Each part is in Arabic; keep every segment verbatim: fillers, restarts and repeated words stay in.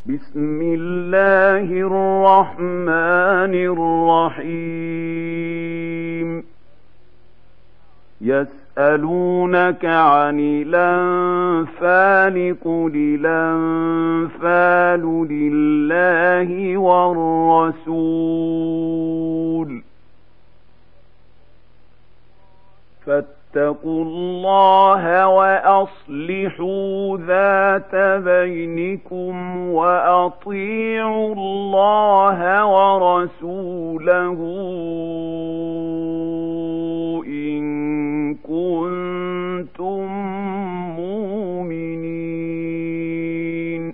بسم الله الرحمن الرحيم يسألونك عن الأنفال قل الأنفال لله والرسول فاتقوا الله وأصلحوا ذات بينكم وأطيعوا الله ورسوله إن كنتم مؤمنين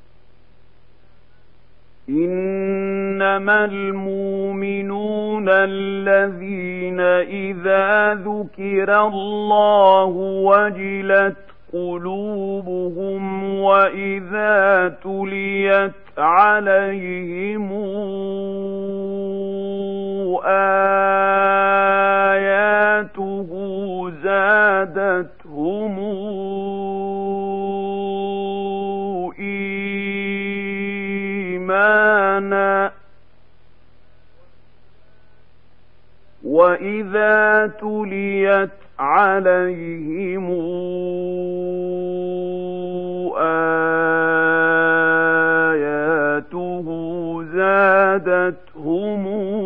إنما المؤمنون الذين إذا ذكر الله وجلت قلوبهم وإذا تليت عليهم آياته زادتهم إيمانا وإذا تليت عليهم آياته زادتهم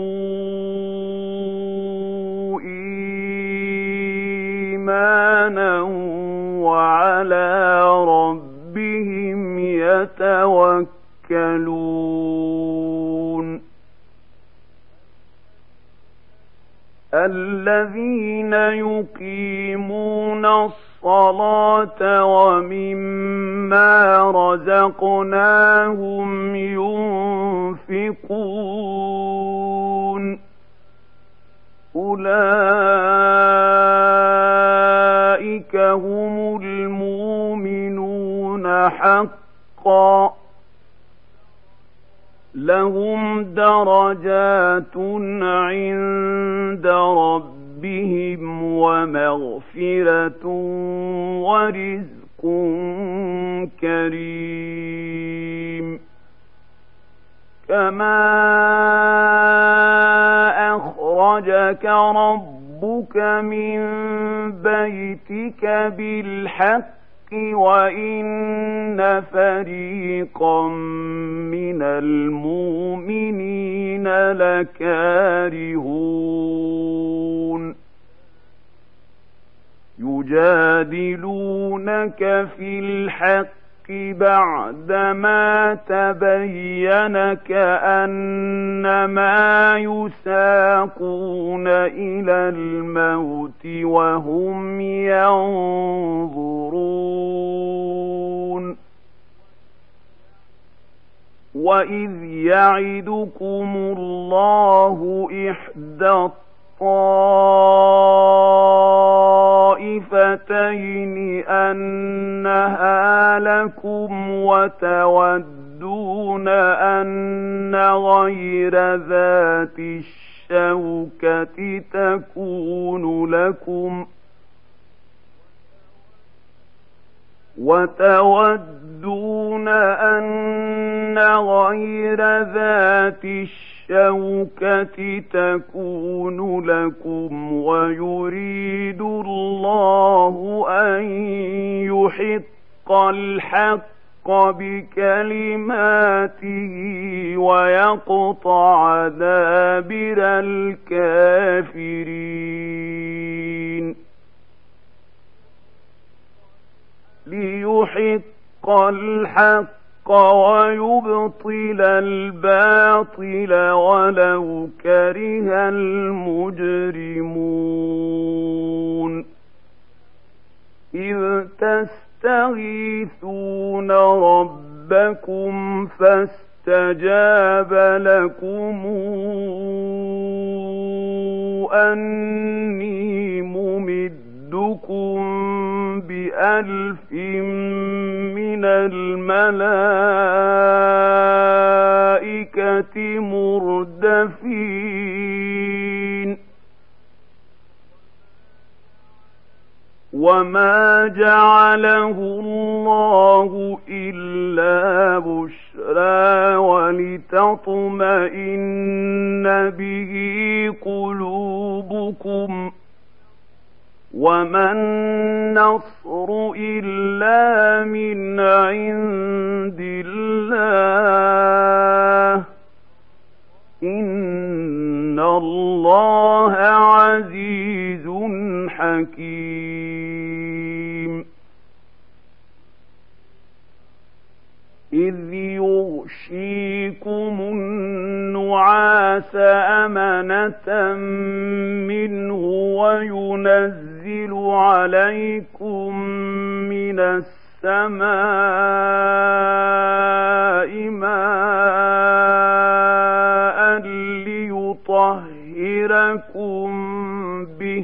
إيمانا وعلى ربهم يتوكلون الذين يقيمون الصلاة ومما رزقناهم ينفقون أولئك هم المؤمنون حقا لهم درجات عند ربهم ومغفرة ورزق كريم كما أخرجك ربك من بيتك بالحق وإن فريقا من المؤمنين لكارهون يجادلونك في الحق بعدما تبين كأنما يساقون إلى الموت وهم ينظرون وإذ يعدكم الله إحدى الطائفتين أنها لكم وتودون أن غير ذات الشوكة تكون لكم وتودون أن غير ذات الشوكة تكون لكم ويريد الله أن يحق الحق بكلماته ويقطع دابر الكافرين ليحق الحق ويبطل الباطل ولو كره المجرمون إذ تستغيثون ربكم فاستجاب لكم أني ممدكم بألف من الملائكة مردفين وما جعله الله إلا بشرى الأخرى ولتطمئن به قلوبكم وما النصر إلا من عند الله إن الله عزيز حكيم إذ يغشيكم النعاس أمنة منه وينزل عليكم من السماء ماء ليطهركم به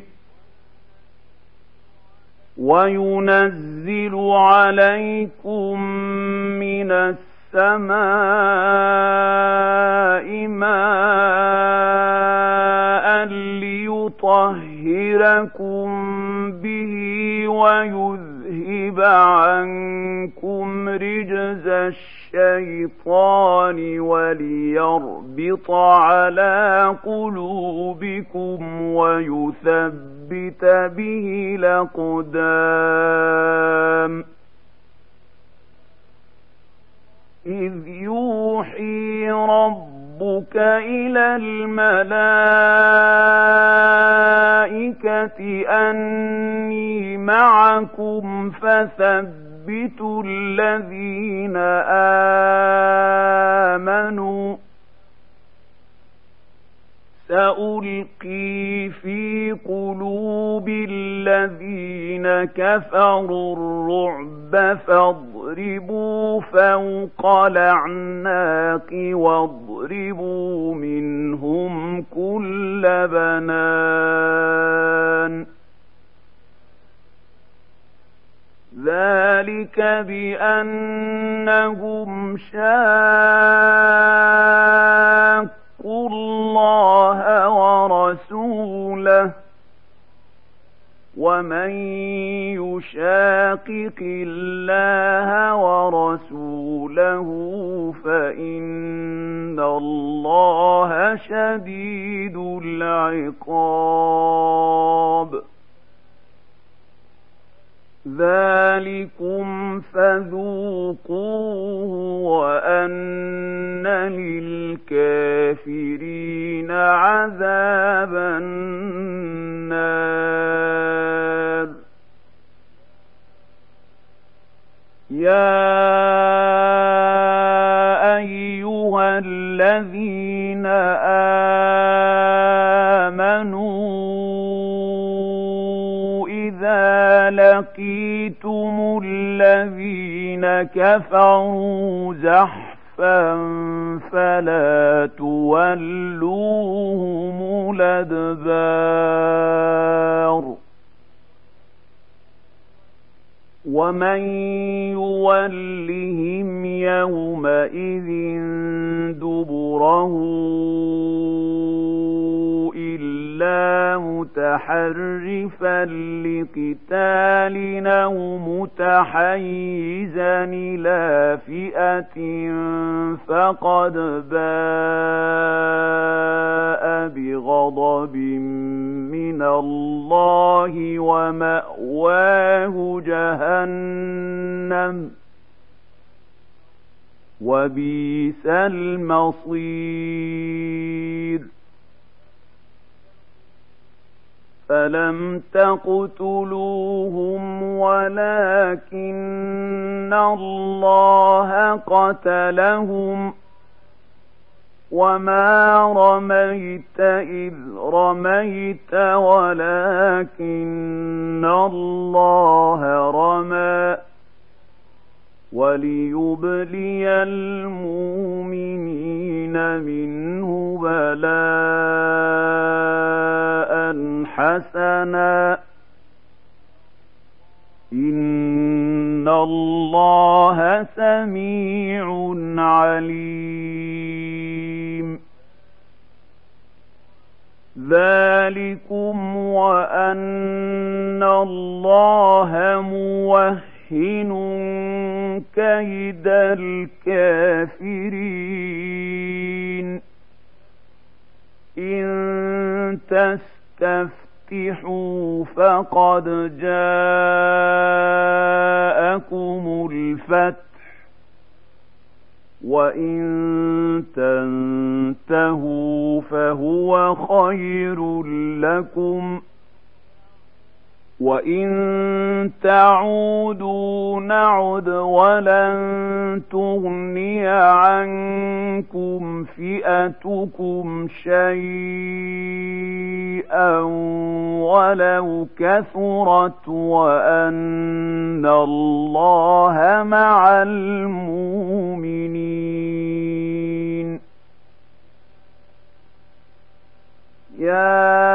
وينزل عليكم من السماء ماء ليطهركم به ويذهب عنكم رجز الشيطان وليربط على قلوبكم ويثبت به الأقدام إذ يوحي ربك إلى الملائكة أني معكم فثبتوا الذين آمنوا سألقي في قلوب الذين كفروا الرعب فاضربوا فوق الأعناق واضربوا منهم كل بنان ذلك بأنهم شاقوا الله ورسوله ومن يشاقق الله ورسوله فإن الله شديد العقاب ذلكم فذوقوه وأن للكافرين عذاب النار يا أيها الذين آمنوا إذا لقيتم الذين كفروا زحفا فلا تولوهم الأدبار ومن يولهم يومئذ دبره إلا متحرفا لقتال أو متحيزا إلى فئة فقد باء بغضب من الله ومأواه جهنم وبئس المصير فلم تقتلوهم ولكن الله قتلهم وما رميت إذ رميت ولكن الله رمى وليبلي المؤمنين منه بلاء حسنا إن الله سميع عليم ذلكم وأن الله موهن كيد الكافرين إن تستفتحوا فقد جاءكم الفتح وإن تنتهوا فهو خير لكم وإن تعودوا نعد ولن تغني عنكم فئتكم شيئا ولو كثرت وأن الله مع المؤمنين يا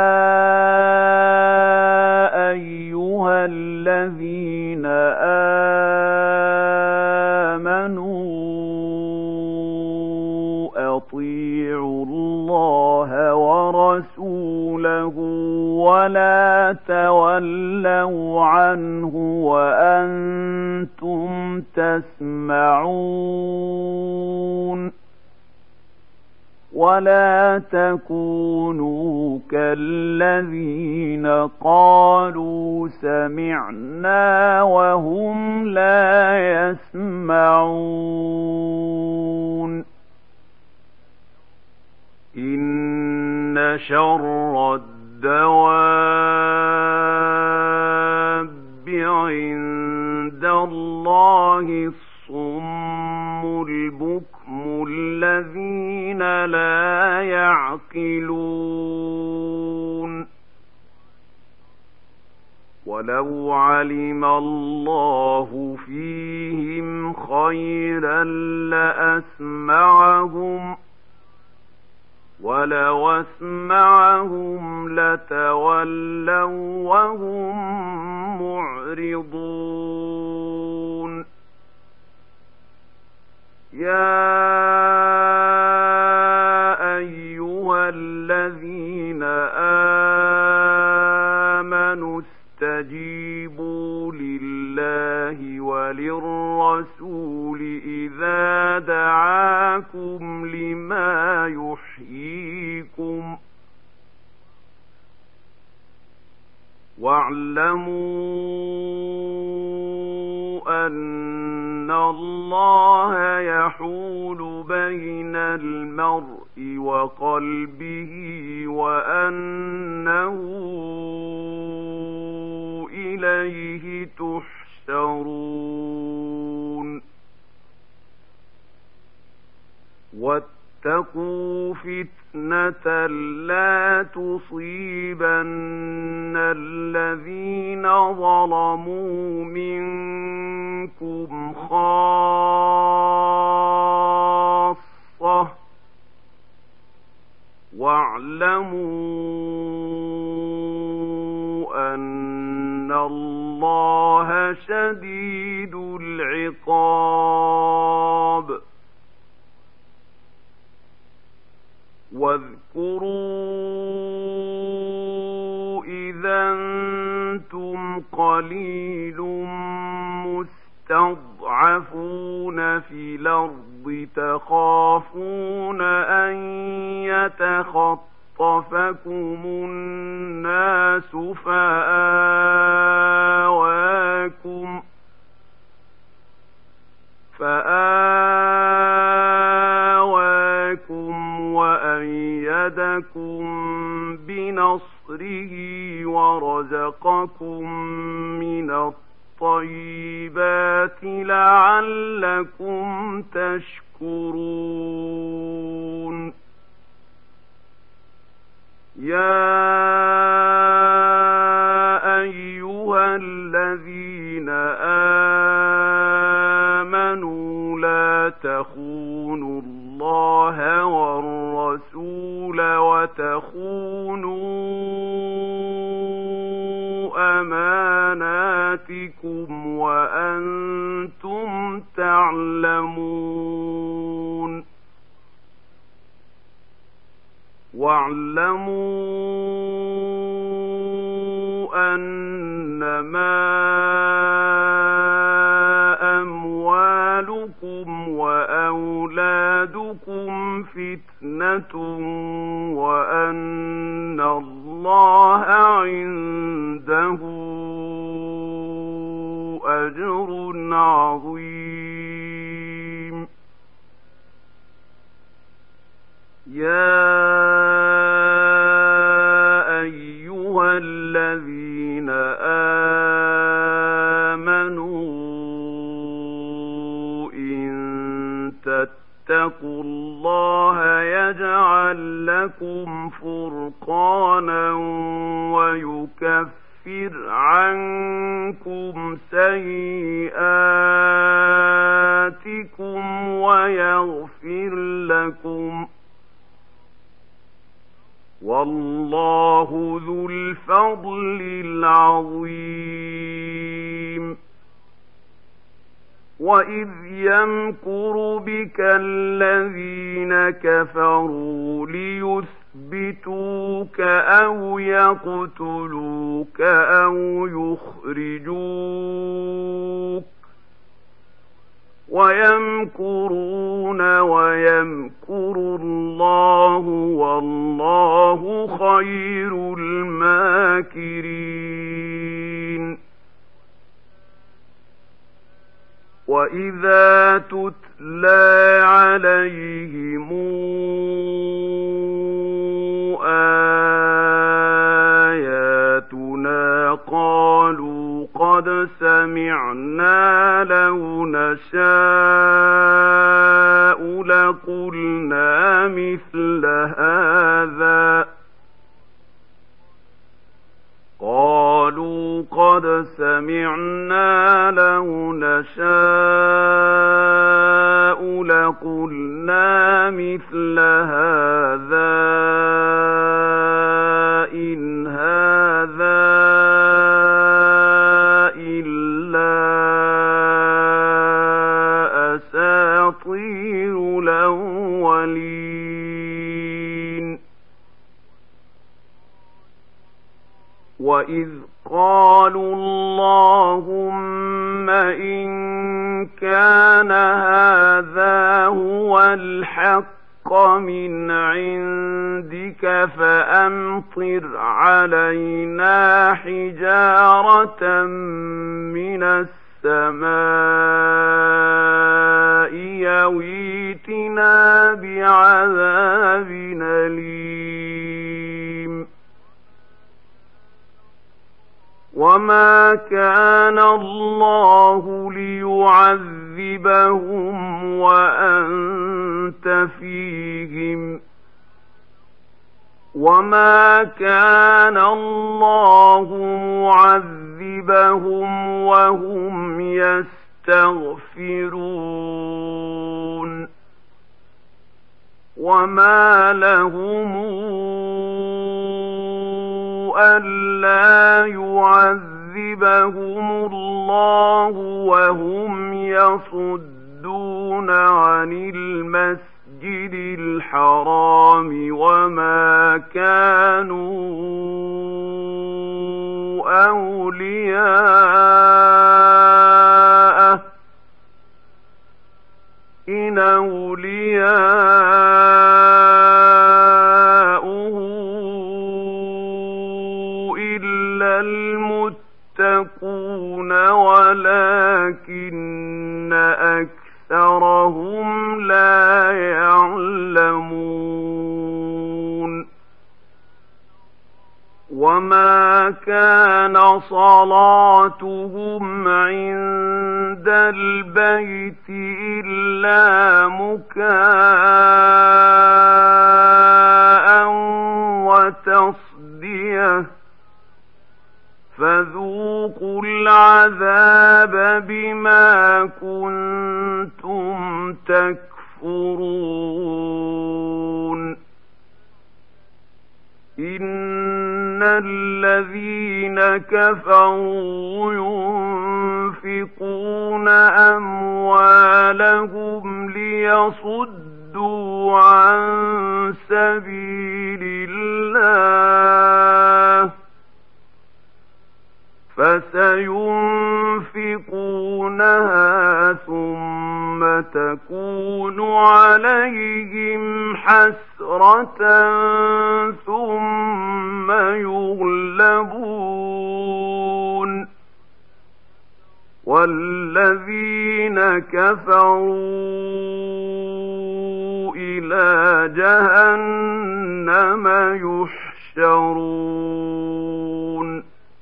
أيها الذين آمنوا أطيعوا الله ورسوله ولا تولوا عنه وأنتم تسمعون ولا تكونوا كالذين قالوا سمعنا وهم لا يسمعون إن شر الدواب عند الله الصم البكم الذين لا يعقلون ولو علم الله فيهم خيرا لأسمعهم ولو أسمعهم لتولوا وهم معرضون يا أيها الذين آمنوا استجيبوا لله وللرسول إذا دعاكم لما يحييكم واعلموا أن الله يحول بين المرء وقلبه وأنه إليه تحشرون واتقوا فتنة لا تصيبن الذين ظلموا منكم خاصة واعلموا أن الله شديد العقاب واذكروا إذا أنتم قليل مستضعفون في الأرض تخافون أن يتخطفكم الناس فآواكم فآواكم وأيدكم بنصره ورزقكم من الطيبات لعلكم تشكرون يا أيها الذين آمنوا لا تخونوا الله والرسول وتخونوا أماناتكم وأنتم تعلمون واعلموا أنما أموالكم تصيبكم فتنة وأن الله عنده أجر عظيم. يا أيها الذين آمنوا إن تتقوا الله يجعل لكم فرقانا ويكفر عنكم سيئاتكم ويغفر لكم، والله ذو الفضل العظيم. وإذ يمكر بك الذين كفروا ليثبتوك أو يقتلوك أو يخرجوك ويمكرون ويمكر الله والله خير الماكرين. وإذا تتلى عليهم آياتنا قالوا قد سمعنا لو نشاء لقلنا مثل هذا قالوا قد سمعنا لو نشاء لقلنا مثل هذا إن هذا إلا أساطير الأولين. وإذ قالوا اللهم إن كان هذا هو الحق من عندك فأمطر علينا حجارة من السماء يويتنا بعذاب أليم. وما كان الله ليعذبهم وأنت فيهم وما كان الله معذبهم وهم يستغفرون. وما لهم ألا يعذبهم الله وهم يصدون عن المسجد الحرام وما كانوا أولياءه إن أولياؤه إلا المتقون ولكن أكثرهم لا يعلمون. وما كان صلاتهم عند البيت إلا مكاء وتصدية فذوقوا العذاب بما كنتم تكفرون. إن الذين كفروا ينفقون أموالهم ليصدوا عن سبيل الله فسينفقونها ينفقونها ثم تكون عليهم حسرة ثم يغلبون والذين كفروا إلى جهنم يحشرون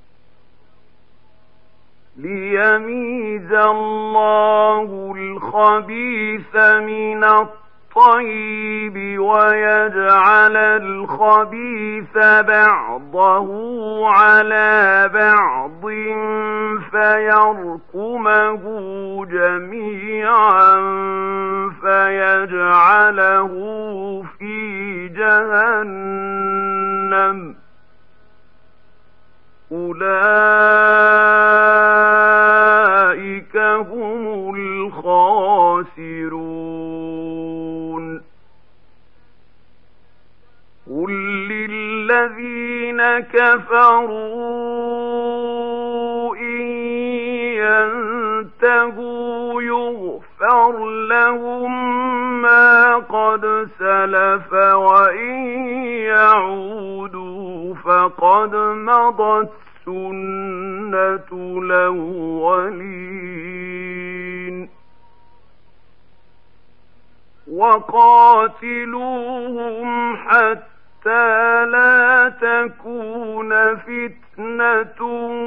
ليميز الله الخبيث من الطيب ويجعل الخبيث بعضه على بعض فيركمه جميعا فيجعله في جهنم أولئك هم الخاسرون قل للذين كفروا إن ينتهوا يغفر لهم ما قد سلف وإن يعودوا فقد مضت سنة الأولين وقاتلوهم حتى لا تكون فتنة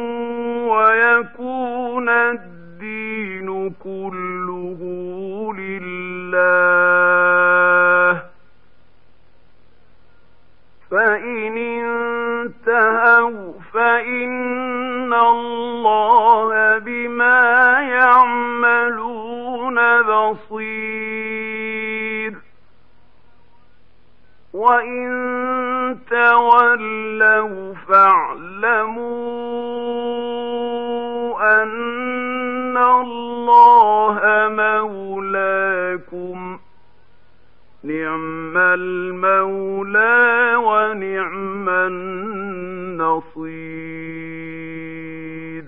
ويكون الدين كله لله فإن انتهوا فإن الله بما يعملون بصير وإن تولوا فاعلموا أن الله مولاكم نعم المولى ونعم النصير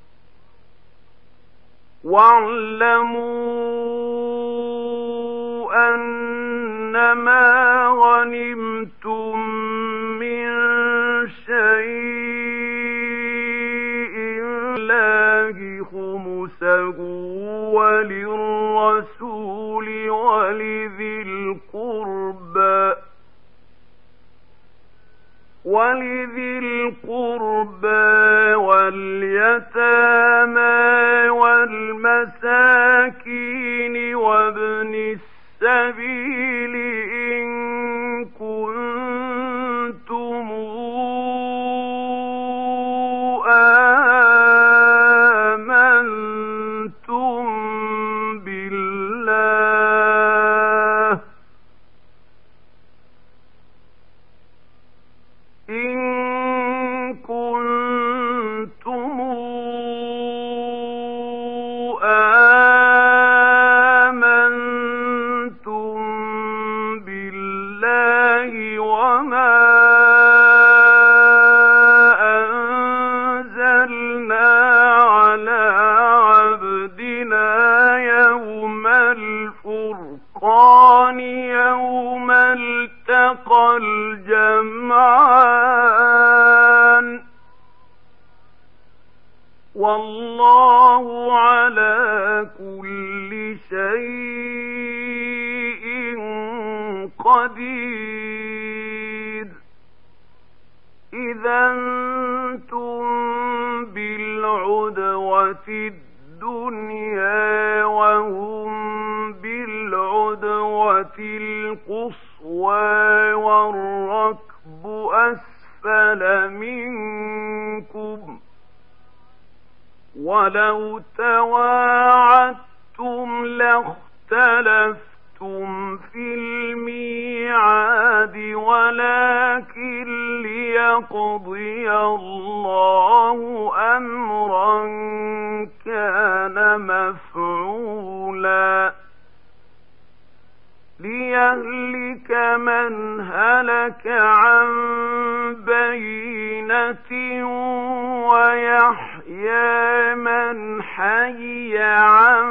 واعلموا أنما غنمتم من شيء لله خمسه وللرسول ولذي القربى ولذي القربى واليتامى والمساكين وابن السبيل إن كنتم آمنتم بالله إن كنتم آمنتم بالله وما أنزلنا على عبدنا يوم الفرقان يوم التقى الجمعان والله على كل شيء قدير إذا أنتم بالعدوة الدنيا وهم بالعدوة القصوى والركب أسفل منكم ولو تواعدتم لاختلفتم في الميعاد ولكن ليقضي الله أمرا كان مفعولا ليهلك من هلك عن بينة ويحيى يحيى من حي عن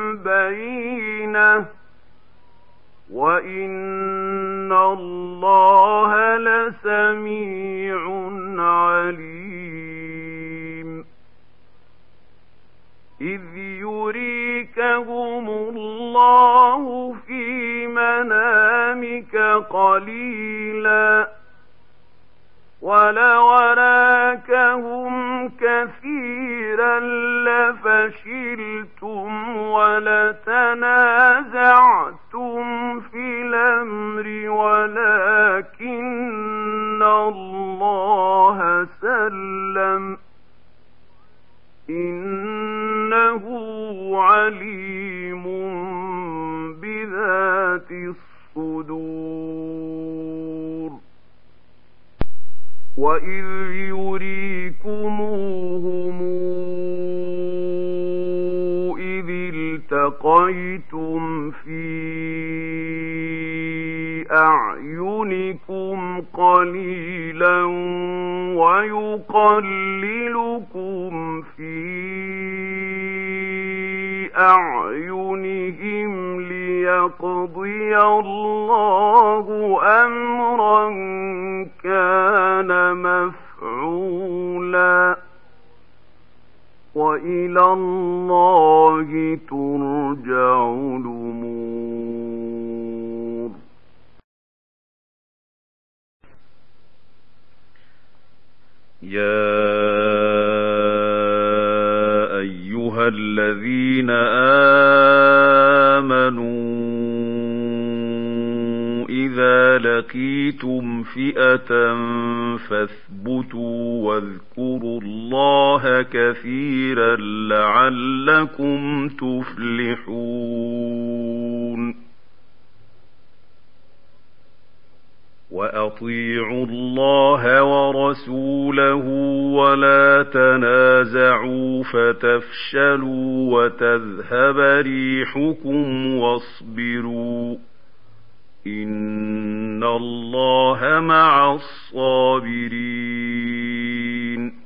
بينه وإن الله لسميع عليم إذ يريكهم الله في منامك قليلا ولو أراكهم كثيرا لفشلتم ولتنازعتم في الأمر ولكن الله سلم إنه عليم بذات الصدور وإذ يريكموهم إذ التقيتم في أعينكم قليلا ويقللكم في أعينهم ليقضي الله أمرا كان مفعولا وإلى الله ترجع الأمور. يا أيها الذين آمنوا إذا لقيتم فئة فاثبتوا واذكروا الله كثيرا لعلكم تفلحون. وأطيعوا الله ورسوله ولا تنازعوا فتفشلوا وتذهب ريحكم واصبروا إن الله مع الصابرين.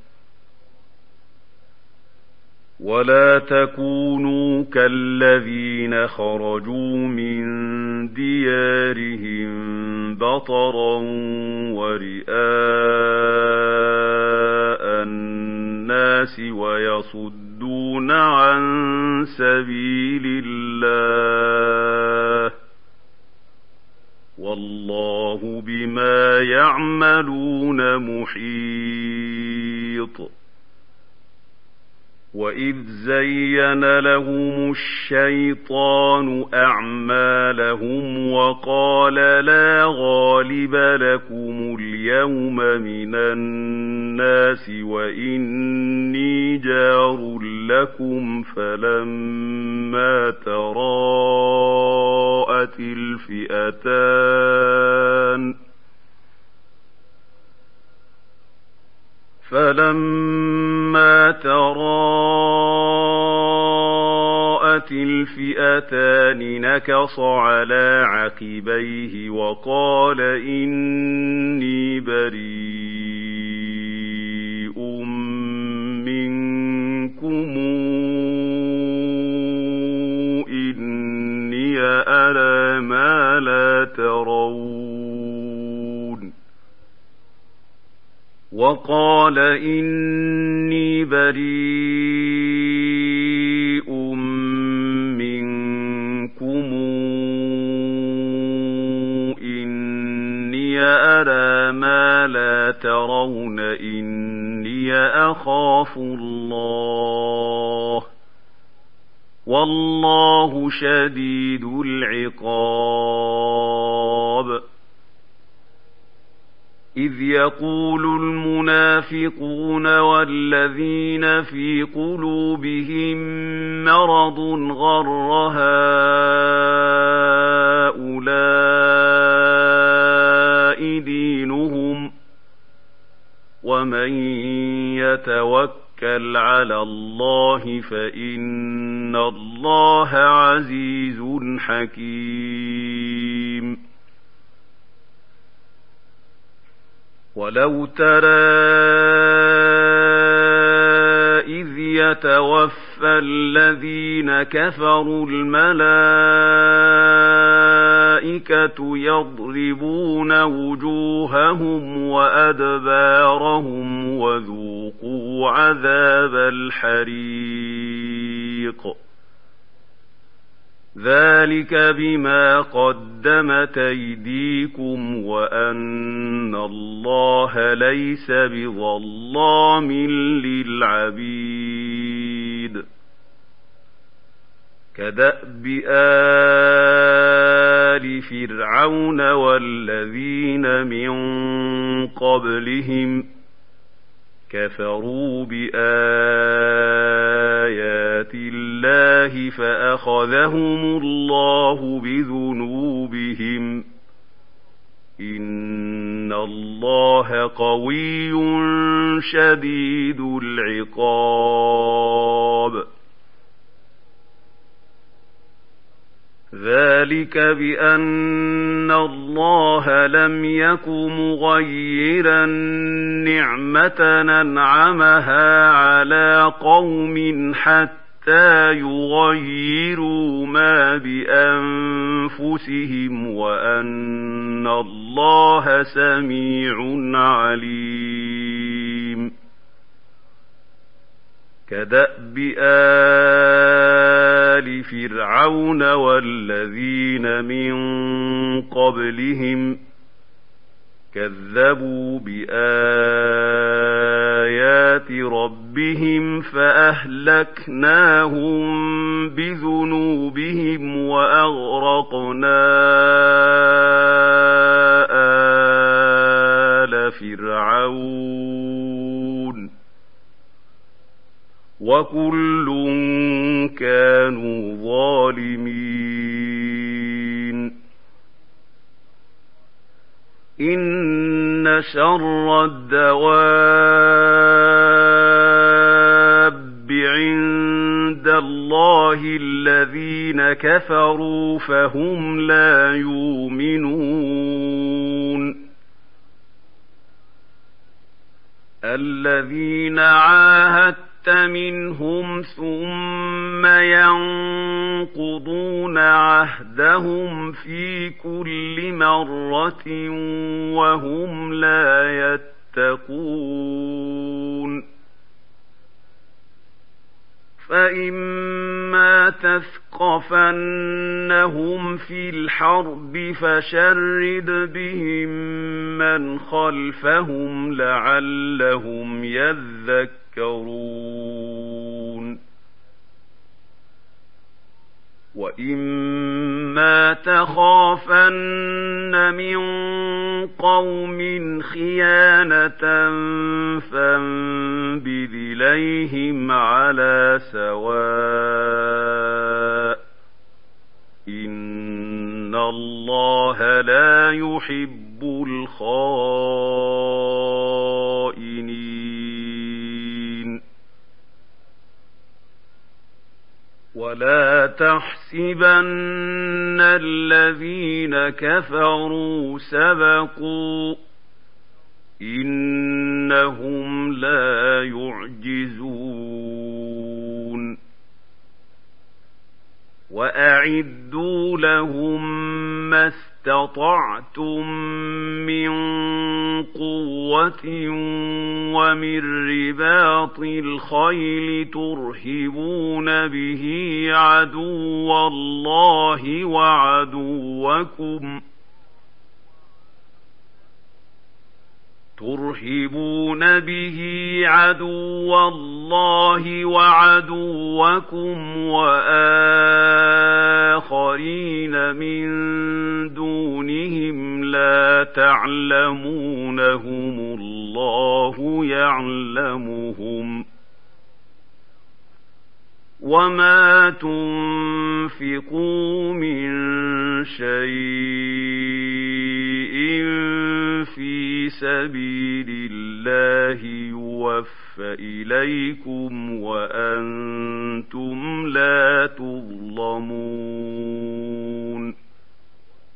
ولا تكونوا كالذين خرجوا من ديارهم بطرا ورئاء الناس ويصدون عن سبيل الله والله بما يعملون محيط. وإذ زين لهم الشيطان أعمالهم وقال لا غالب لكم اليوم من الناس وإني جار لكم فلما تراءت الفئتان فلما تراءت الفئتان نكص على عقبيه وقال إني بريء منكم إني أرى ما لا ترون وقال إني بريء منكم إني أرى ما لا ترون إني أخاف الله والله شديد العقاب. إذ يقول المنافقون والذين في قلوبهم مرض غر هؤلاء دينهم ومن يتوكل على الله فإن الله عزيز حكيم. ولو ترى يتوفى الذين كفروا الملائكة يضربون وجوههم وأدبارهم وذوقوا عذاب الحريق ذلك بما قدمت أيديكم وأن الله ليس بظلام للعبيد كدأب آل فرعون والذين من قبلهم كفروا بآيات الله فأخذهم الله بذنوبهم إن الله قوي شديد العقاب ذلك بأن الله لم يك مغيرا نعمة أنعمها على قوم حتى يغيروا ما بأنفسهم وأن الله سميع عليم كدأب آل فرعون والذين من قبلهم كذبوا بآيات ربهم فأهلكناهم بذنوبهم وأغرقنا آل فرعون وكل كانوا ظالمين إن شر الدواب عند الله الذين كفروا فهم لا يؤمنون الذين عاهدت منهم ثم ينقضون عهدهم في كل مرة وهم لا يتقون فإما تثقفنهم في الحرب فشرد بهم من خلفهم لعلهم يذكرون وإما تخافن من قوم خيانة فانبذ إليهم على سواء إن الله لا يحب الخائنين ولا تحسبن الذين كفروا سبقوا إنهم لا يعجزون وأعدوا لهم ما استطعتم من قوة ومن رباط الخيل ترهبون به عدو الله وعدوكم ترهبون به عدو الله وعدوكم وآخرين من دونهم لا تعلمونهم الله يعلمهم وما تنفقوا من شيء في سبيل الله يوفى إليكم وأنتم لا تظلمون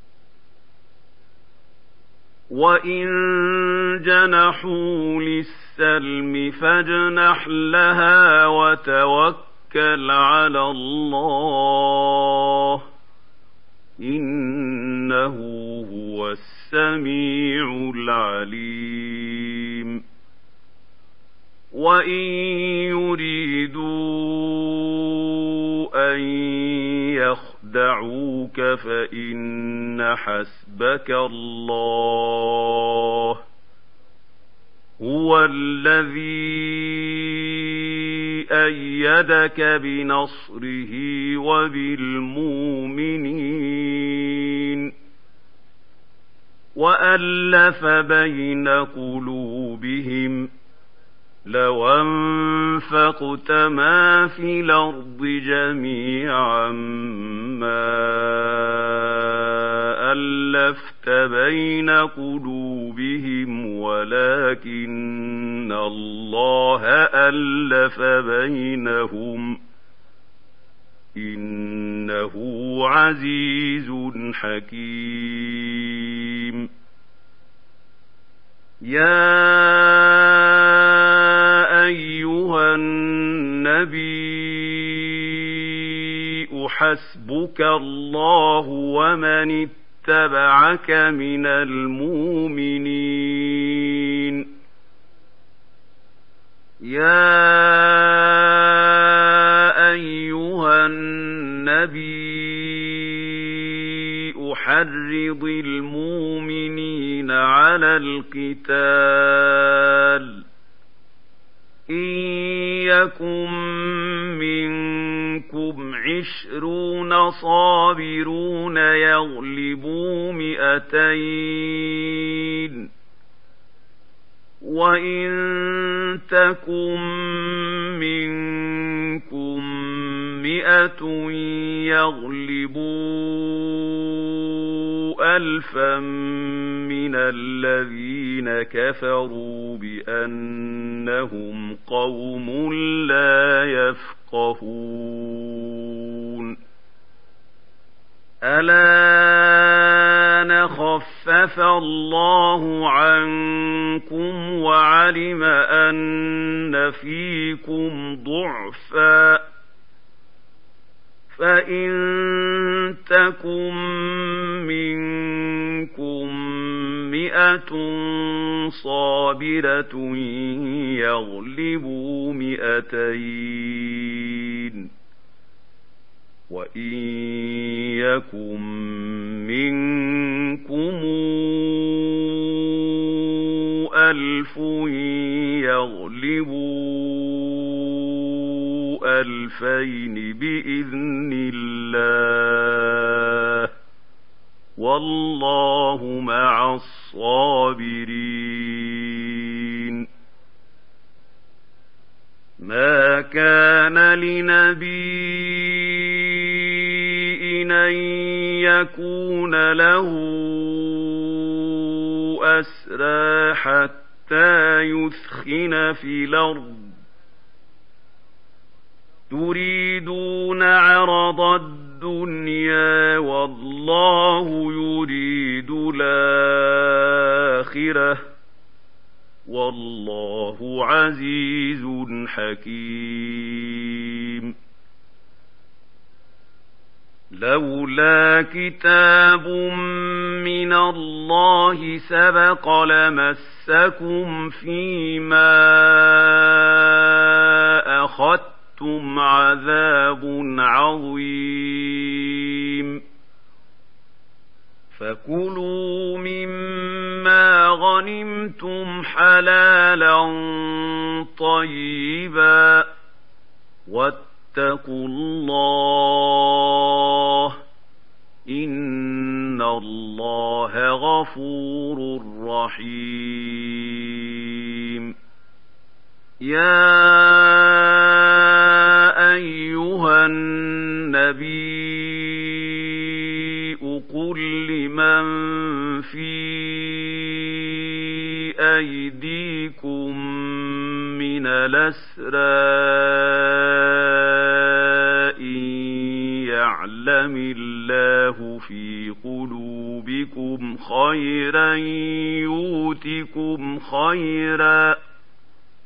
وإن جنحوا للسلم السلم فاجنح لها وتوكل على الله إنه هو السميع العليم وإن يريدوا أن يخدعوك فإن حسبك الله هو الذي أيدك بنصره وبالمؤمنين وألف بين قلوبهم لو أنفقت ما في الأرض جميعا ما ألفت بين قلوبهم ولكن الله ألف بينهم إنه عزيز حكيم يا أيها النبي حسبك الله ومن اتبعك من المؤمنين يا أيها النبي حرض المؤمنين على القتال إن يكن منكم عشرون صابرون يغلبوا مئتين وإن تكن منكم مئة يغلبوا ألفا من الذين كفروا بأنهم قوم لا يفقهون الآن خفف الله عنكم وعلم أن فيكم ضعفا فإن تكن منكم مئة صابرة يغلبوا مئتين وإن يكن منكم ألف يغلبوا ألفين بإذن الله والله مع الصابرين ما كان لنبي أن يكون له أسرى حتى يثخن في الأرض تريدون عرض الدنيا والله يريد الآخرة والله عزيز حكيم لولا كتاب من الله سبق لمسكم فيما أخذتم عذاب عظيم فكلوا مما غنمتم حلالا طيبا واتقوا الله إن الله غفور رحيم يا أيها النبي قل لمن في أيديكم من الأسرى إن يعلم الله في قلوبكم خيرا يؤتكم خيرا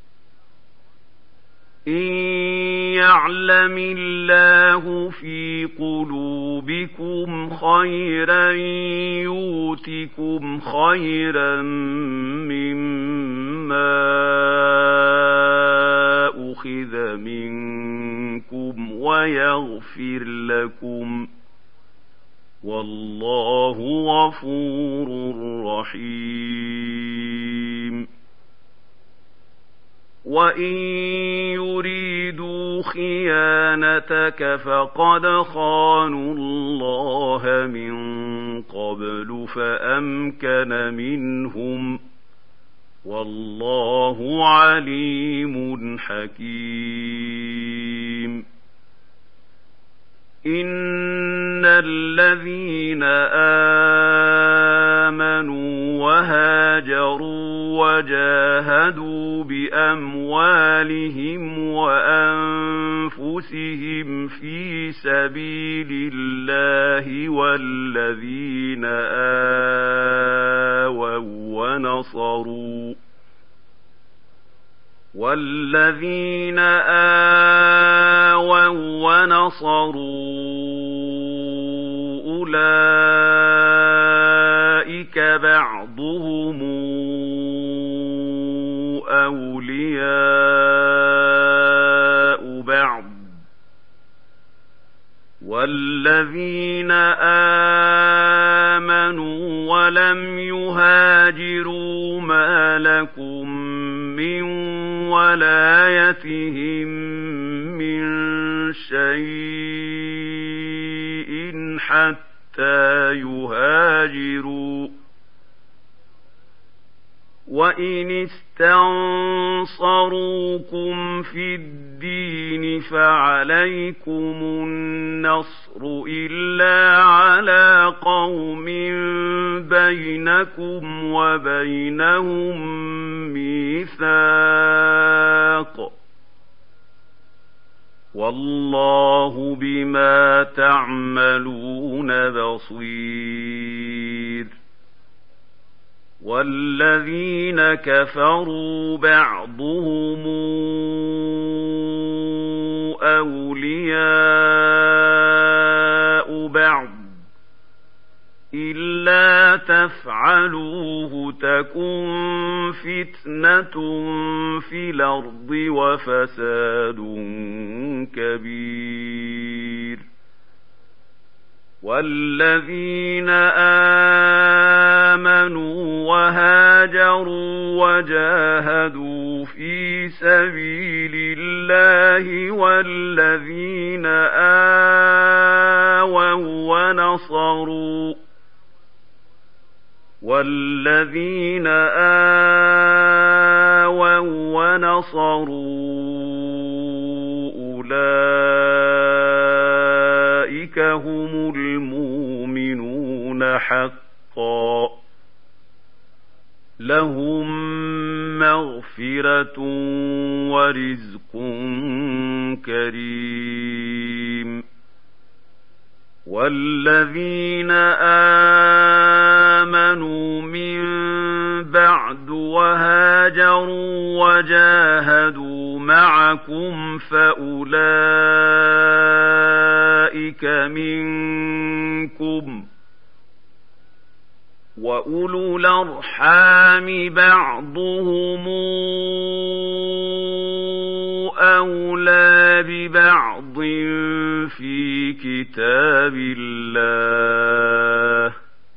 إن يعلم الله في قلوبكم خيرا يؤتكم خيرا مما أخذ منكم ويغفر لكم والله غفور رحيم وإن يريدوا خيانتك فقد خانوا الله من قبل فأمكن منهم والله عليم حكيم إن الذين آمنوا وهاجروا وجاهدوا بأموالهم وأنفسهم في سبيل الله والذين آووا ونصروا والذين آووا ونصروا أولئك بعضهم أولياء بعض والذين آمنوا ولم يهاجروا ما لكم من ولايتهم من شيء حتى يهاجروا وإن استنصروكم في الدين فعليكم النصر إلا على قوم بينكم وبينهم ميثاق والله بما تعملون بصير والذين كفروا بعضهم أولياء بعض إلا تفعلوه تكن فتنة في الأرض وفساد كبير والذين آمنوا وهاجروا وجاهدوا في سبيل الله والذين آووا ونصروا والذين آووا ونصروا أولئك هم المؤمنون حقا لهم مغفرة ورزق كريم والذين آمنوا من بعد وهاجروا وجاهدوا معكم فأولئك منكم وأولو الأرحام بعضهم أولى ببعض في كتاب الله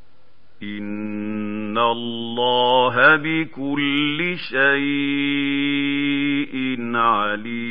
إن الله بكل شيء عليم